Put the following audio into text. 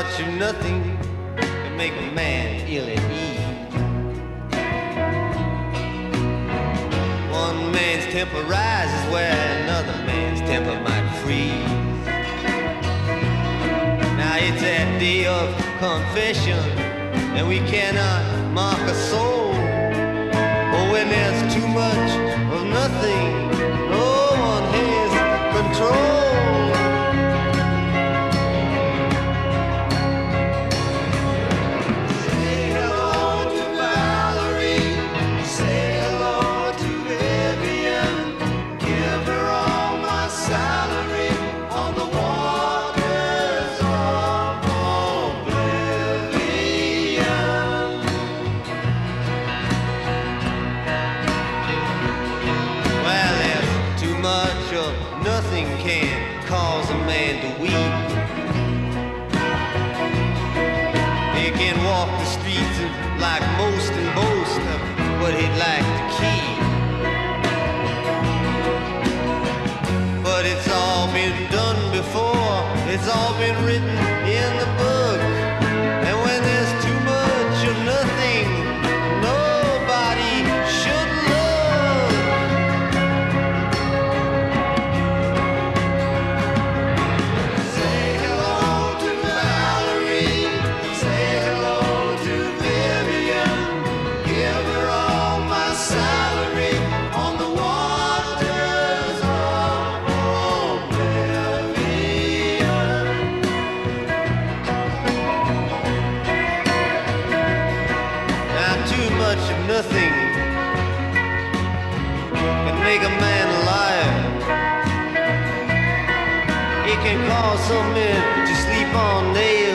much of nothing can make a man ill at ease. One man's temper rises where another man's temper might freeze. Now it's that day of confession, and we cannot mock a soul. But when there's too much of nothing, no one has control. Nothing can cause a man to weep. He can walk the streets like most and boast of what he'd like to keep. But it's all been done before, it's all been written in the book. And when there's too much of nothing, nobody should love. Say hello to Valerie, say hello to Vivian, give her all my salary on the waters of oblivion. Now too much of nothing can make a man a liar. It can cause some men to sleep on nails.